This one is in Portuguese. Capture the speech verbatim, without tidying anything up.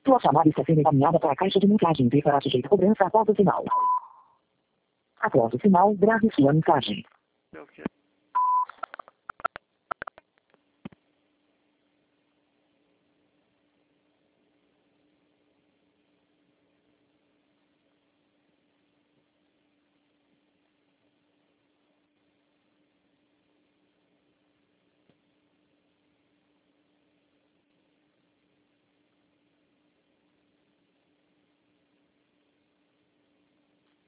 Sua chamada está sendo encaminhada para a caixa de mensagens e será sujeita a cobrança após o sinal. Após o sinal, grave sua mensagem. Ok.